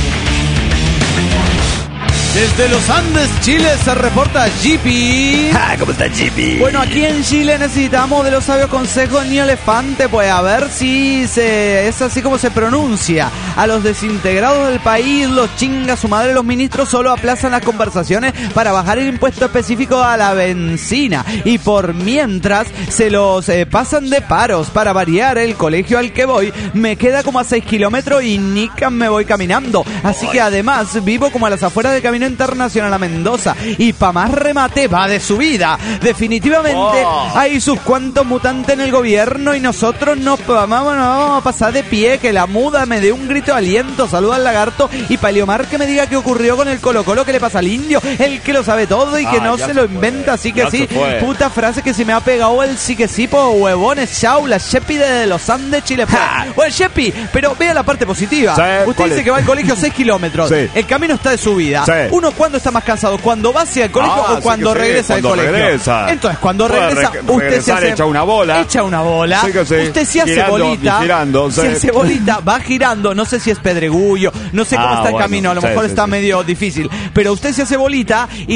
Desde los Andes, Chile, se reporta Jippy. ¿Cómo está Jippy? Bueno, aquí en Chile necesitamos de los sabios consejos Ni Elefante, pues a ver si es así como se pronuncia. A los desintegrados del país, los chinga su madre, los ministros solo aplazan las conversaciones para bajar el impuesto específico a la benzina. Y por mientras se los pasan de paros. Para variar, el colegio al que voy me queda como a 6 kilómetros y ni me voy caminando. Así que además vivo como a las afueras del Camino Internacional a Mendoza. Y pa' más remate va de subida. Definitivamente hay sus cuantos mutantes en el gobierno y nosotros nos vamos a pasar de pie. Que la muda me dé un grito de aliento. Saluda al lagarto y Paliomar que me diga qué ocurrió con el Colo-Colo, que le pasa al indio, el que lo sabe todo y que no se lo inventa. Así que sí, puta frase que se me ha pegado el sí que sí, po huevones. Chau, la Shepi de los Andes, Chile. Bueno, Shepi, pero vea la parte positiva. Usted dice que va al colegio 6 kilómetros. Sí. El camino está de subida. Sí. Uno, ¿cuándo está más cansado? ¿Cuando va hacia el colegio o cuando regresa del colegio? Entonces, cuando regresa, usted se hace... Echa una bola. Echa una bola. Sí, sí. Usted se hace bolita. Se hace bolita, va girando. No sé si es pedregullo, no sé cómo está el camino. A lo mejor está medio difícil. Pero usted se hace bolita y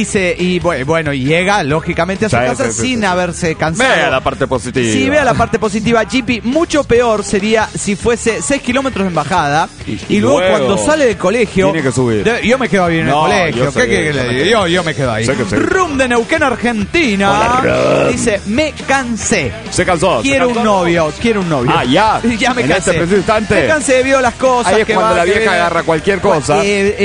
llega, lógicamente, a su casa sin haberse cansado. Vea la parte positiva. Sí, vea la parte positiva. Jippy, mucho peor sería si fuese 6 kilómetros en bajada y luego cuando sale del colegio... Tiene que subir. Yo me quedo ahí en el colegio. Yo me quedo ahí. Rum de Neuquén, Argentina. Hola, dice, me cansé. Se cansó. Quiero un novio. Ya. Ya me en cansé. Este preciso instante. Me cansé, vio las cosas. Ahí es cuando la vieja agarra cualquier cosa.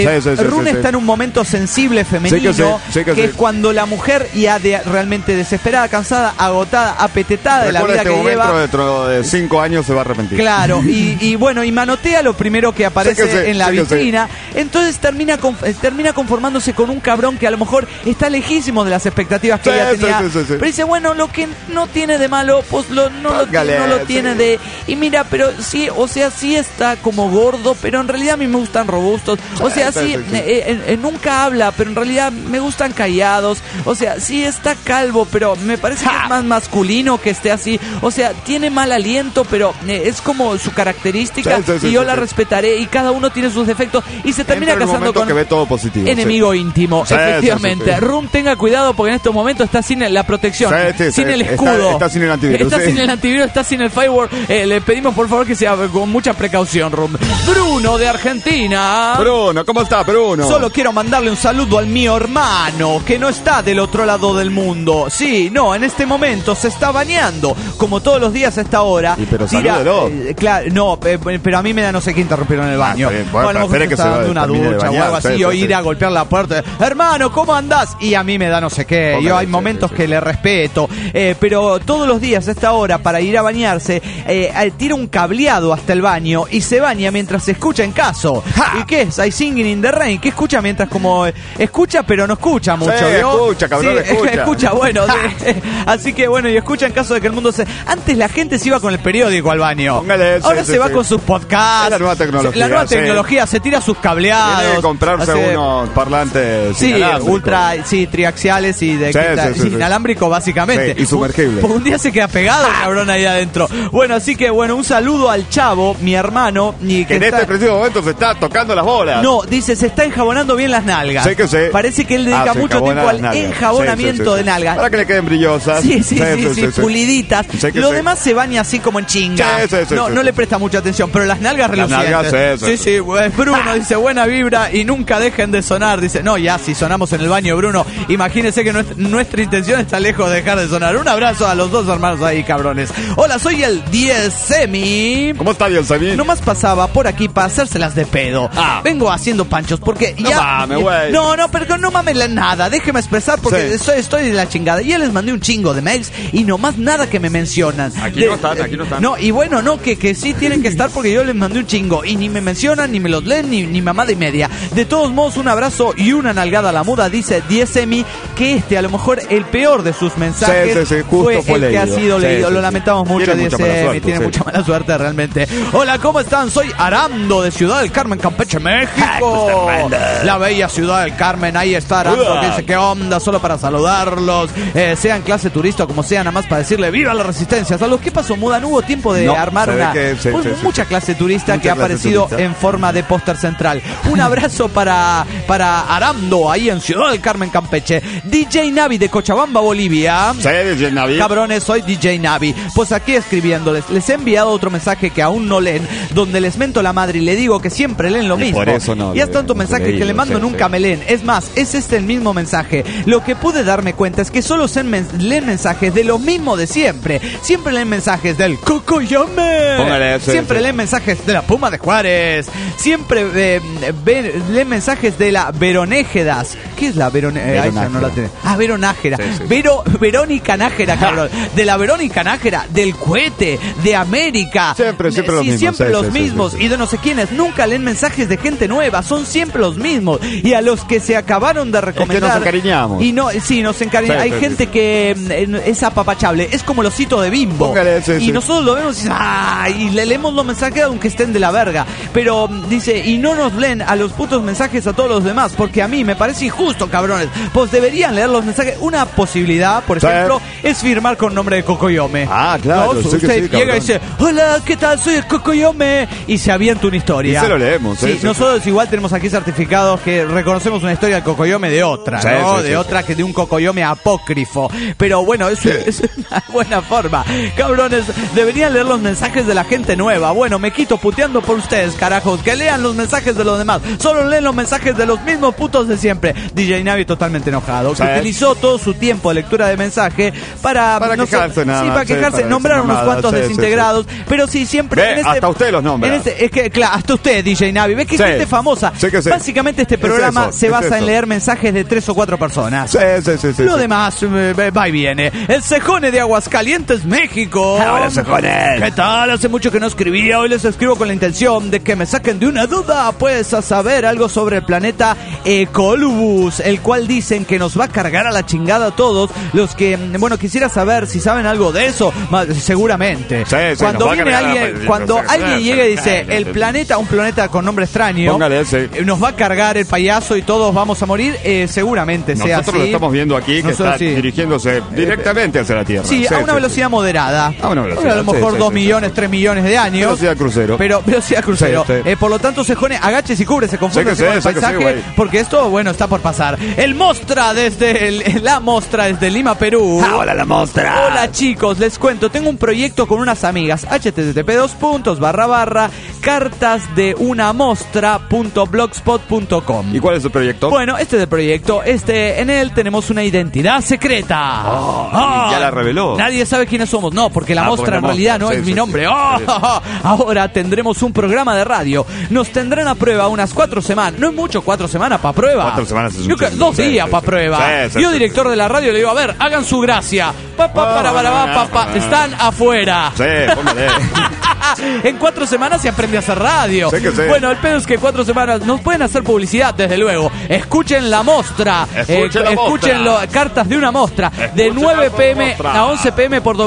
Rum está en un momento sensible femenino, que es cuando la mujer ya realmente desesperada, cansada, agotada, apetetada de la vida que lleva. Dentro de 5 años se va a arrepentir. Claro, y manotea lo primero que aparece en la vitrina. Entonces termina conformándose con un cabrón que a lo mejor está lejísimo de las expectativas que ella tenía. Pero dice, bueno, lo que no tiene de malo, pues no lo tiene de... Y mira, pero sí, o sea, sí está como gordo, pero en realidad a mí me gustan robustos. O sea, sí, nunca habla, pero en realidad me gustan callados. O sea, sí está calvo, pero me parece que es más masculino que esté así. O sea, tiene mal aliento, pero es como su característica y yo la respetaré. Y cada uno tiene sus defectos y se termina casando con que ve todo positivo, enemigo íntimo. Efectivamente. Rum, tenga cuidado porque en estos momentos está sin la protección, sin el escudo. Está sin el antivirus. Está sin el antivirus, está sin el firewall. Le pedimos por favor que sea con mucha precaución, Rum. Bruno de Argentina. Bruno, ¿cómo está, Bruno? Solo quiero mandarle un saludo al mío hermano, que no está del otro lado del mundo. Sí, no, en este momento se está bañando, como todos los días a esta hora. Pero salúdelo. Claro, no, pero a mí me da no sé qué interrumpieron en el baño. Bueno, a lo mejor que está dando una ducha o algo así, o ir a golpear la puerta. Hermano, ¿cómo andás? Y a mí me da no sé qué. Yo hay momentos que le respeto, pero todos los días a esta hora para ir a bañarse tira un cableado hasta el baño y se baña mientras se escucha en caso. ¿Y qué es? I Singing in the Rain. ¿Qué escucha mientras como escucha pero no escucha mucho? Escucha, cabrón, escucha, bueno. Así que bueno, y escucha en caso de que el mundo se... Antes la gente se iba con el periódico al baño. Ahora se va con sus podcasts. La nueva tecnología. La nueva tecnología, se tira sus cableados. Tiene que comprarse unos parlantes triaxiales y inalámbricos básicamente. Sí, y sumergibles. Un día se queda pegado el cabrón ahí adentro. Bueno, así que bueno, un saludo al Chavo, mi hermano. Que en este preciso momento se está tocando las bolas. No, dice, se está enjabonando bien las nalgas. Sé que sé. Parece que él dedica mucho tiempo al enjabonamiento de nalgas. Para que le queden brillosas. Sí, puliditas. Lo demás se baña así como en chinga. No le presta mucha atención, pero las nalgas relucientes. Sí, Bruno dice, buena vibra y nunca dejen de sonar sonar. Dice, no, ya si sonamos en el baño, Bruno, imagínese que nuestra intención está lejos de dejar de sonar. Un abrazo a los dos hermanos ahí, cabrones. Hola, soy el Diezemi. ¿Cómo está, Diezemi? Nomás pasaba por aquí para hacérselas de pedo. Vengo haciendo panchos porque no ya... mames, güey. No, pero no mames nada. Déjeme expresar porque estoy de la chingada. Ya les mandé un chingo de mails y nomás nada que me mencionan. Aquí no están. No, y bueno, no, que sí tienen que estar porque yo les mandé un chingo y ni me mencionan, ni me los leen, ni mamada y media. De todos modos, un abrazo y una nalgada a la muda, dice Diezemi, que a lo mejor el peor de sus mensajes fue el que ha sido leído. Lo lamentamos mucho, Diezemi, tiene mucha mala suerte realmente. Hola, ¿cómo están? Soy Arando de Ciudad del Carmen, Campeche, México. La bella Ciudad del Carmen, ahí está Arando, que dice, ¿qué onda? Solo para saludarlos, sean clase turista o como sea, nada más para decirle ¡viva la resistencia! Saludos. ¿Qué pasó, muda? No hubo tiempo de armar mucha clase turista que ha aparecido en forma de póster central. Un abrazo para Arando, ahí en Ciudad del Carmen, Campeche. DJ Navi de Cochabamba, Bolivia. Sí, DJ Navi. Cabrones, soy DJ Navi. Pues aquí escribiéndoles, les he enviado otro mensaje que aún no leen, donde les mento la madre y le digo que siempre leen lo mismo. Por eso no. Y es tanto mensaje que le mando nunca me leen. Es más, es el mismo mensaje. Lo que pude darme cuenta es que solo leen mensajes de lo mismo de siempre. Siempre leen mensajes del Cocoyome. Siempre leen mensajes de la Puma de Juárez. Siempre leen mensajes de la Veronégedas. ¿Qué es la Veronégeda? No la tenés. Veronágera. Verónica Nájera, cabrón. De la Verónica Nájera, del cohete, de América. Siempre los mismos. Siempre los mismos. Y de no sé quiénes. Nunca leen mensajes de gente nueva. Son siempre los mismos. Y a los que se acabaron de recomendar. Es que nos encariñamos. Y nos encariñamos. Hay gente que es apapachable. Es como el osito de Bimbo. Y nosotros lo vemos y le leemos los mensajes aunque estén de la verga. Pero dice, y no nos leen a los putos mensajes a todos los demás, porque a mí me parece injusto, cabrones. Pues deberían leer los mensajes. Una posibilidad, por ejemplo, es firmar con nombre de Cocoyome. Claro. ¿No? Usted llega y dice, hola, ¿qué tal? Soy el Cocoyome. Y se avienta una historia. Y se lo leemos. Nosotros igual tenemos aquí certificados que reconocemos una historia del Cocoyome de otra, ¿no? De otra que de un Cocoyome apócrifo. Pero bueno, es una buena forma. Cabrones, deberían leer los mensajes de la gente nueva. Bueno, me quito puteando por ustedes, carajos. Que lean los mensajes de los demás. Solo leen los mensajes de los mismos putos de siempre. DJ Navi totalmente enojado. Que utilizó todo su tiempo de lectura de mensaje para quejarse nada más. Para quejarse. Nombrar unos cuantos desintegrados. Pero sí, siempre... hasta usted los nombra. Es que, claro, hasta usted, DJ Navi. ¿Ves que es gente famosa? Básicamente este programa se basa en leer mensajes de 3 o 4 personas. Lo demás va y viene. El Cejone de Aguascalientes, México. Hola, Cejones. ¿Qué tal? Hace mucho que no escribía. Hoy les escribo con la intención de que me saquen de una duda, pues a saber algo sobre el planeta Ecolubus, el cual dicen que nos va a cargar a la chingada a todos los que, quisiera saber si saben algo de eso. Seguramente. Cuando viene alguien llega y dice un planeta con nombre extraño, nos va a cargar el payaso y todos vamos a morir, seguramente sea así. Nosotros lo estamos viendo aquí, que está dirigiéndose directamente hacia la Tierra. A una velocidad moderada. A lo mejor 2 millones, 3 millones de años. Velocidad crucero. Pero velocidad crucero. Por lo tanto, Cejone, agache y cúbrese, confunde con el paisaje, porque esto, está por pasar. El Mostra la Mostra desde Lima, Perú. Hola, la Mostra. Hola, chicos, les cuento, tengo un proyecto con unas amigas, http://cartasdeunamostra.blogspot.com. ¿Y cuál es el proyecto? Bueno, este es el proyecto. En él tenemos una identidad secreta. Ya la reveló. Nadie sabe quiénes somos. No, porque la Mostra en realidad no es mi nombre. Ahora tendremos un programa de radio. Nos tendrán a prueba unas 4 semanas. No es mucho, 4 semanas para prueba. 4 semanas es 2 días para prueba. Yo, director de la radio, le digo, a ver, hagan su gracia. Están afuera. Póngale. En 4 semanas se aprende a hacer radio. Bueno, el pedo es que 4 semanas nos pueden hacer publicidad, desde luego. Escuchen la Mostra. Escuchen Cartas de una Mostra. De 9 p.m. a 11 p.m. por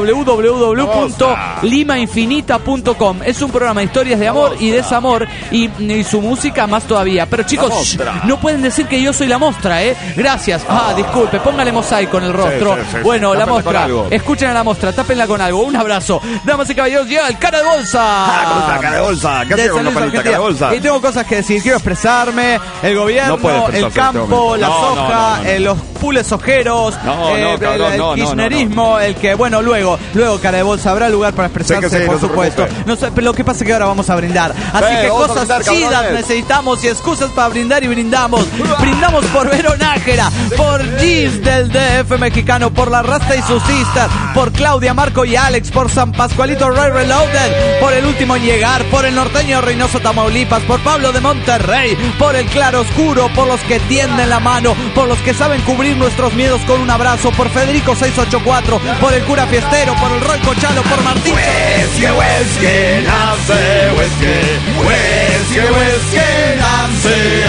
www.limainfinita.com. Es un programa de historias de amor y desamor y su música más todavía. Pero chicos, no pueden decir que yo soy la Mostra, Gracias. Disculpe, póngale mosaico en el rostro. Bueno, la Mostra. Escuchen a la Mostra, tápenla con algo. Un abrazo. Damas y caballeros, llega el cara de bolsa bolsa. ¿Cómo está la cara de bolsa? ¿Qué hace con una palita cara de bolsa? Y tengo cosas que decir, quiero expresarme. El gobierno, el campo, la soja, los pules ojeros, el kirchnerismo, el que, bueno, luego, cara de bolsa, habrá lugar para expresarse, por supuesto. No sé, pero lo que pasa es que ahora vamos a brindar. Así que cosas chidas necesitamos y excusas para brindar y brindamos. Brindamos por Verón Nájera, por Gis del DF mexicano, por la Rasta y su sister, por Claudia, Marco y Alex, por San Pascualito Ray Reloaded, por el último en llegar, por el norteño Reynoso Tamaulipas, por Pablo de Monterrey, por el claro oscuro, por los que tienden la mano, por los que saben cubrir nuestros miedos con un abrazo, por Federico 684, por el cura fiestero, por el Roy Cochalo, por Martín. Huesque nace, huesque nace,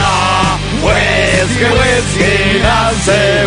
huesque nace,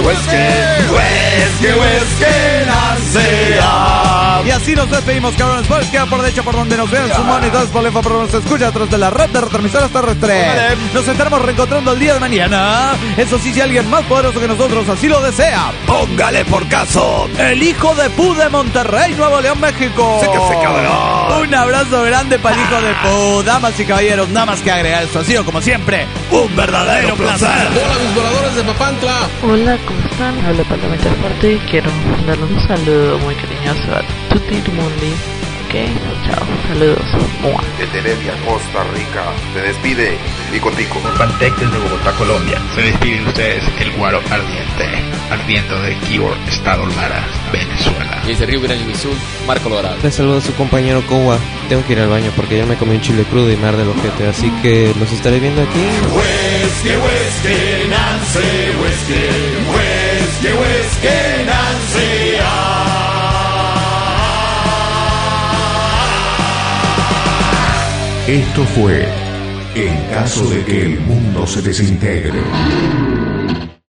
huesque nace. Y así nos despedimos, cabrones. Pues queda por derecho por donde nos vean, su monitores, por lefa, por donde se escucha a través de la red de retransmisoras terrestres. Nos estaremos reencontrando el día de mañana. Eso sí, si alguien más poderoso que nosotros así lo desea, póngale por caso. El hijo de Pu de Monterrey, Nuevo León, México. Séquese, cabrón. Un abrazo grande para el hijo de Pu. Damas y caballeros, nada más que agregar. Esto ha sido, como siempre, un verdadero placer. Hola, mis voladores de Papantla. Hola, ¿cómo están? Habla Parlamentar Fuerte y quiero darle un saludo muy cariñoso a Tutti Mundi. Ok, chao, saludos. Desde Heredia, Costa Rica, se despide Tico Tico. Pantec desde Bogotá, Colombia. Se despide de ustedes el Guaro Ardiente, ardiendo de Keyboard, Estado Lara, Venezuela. Y desde Río Grande do Sul, Marco Lorado. Les saludo a su compañero Kowa. Tengo que ir al baño porque ya me comí un chile crudo y me arde el ojete, así que los estaré viendo aquí. Huesque nace, huesque nace. Esto fue En caso de que el mundo se desintegre.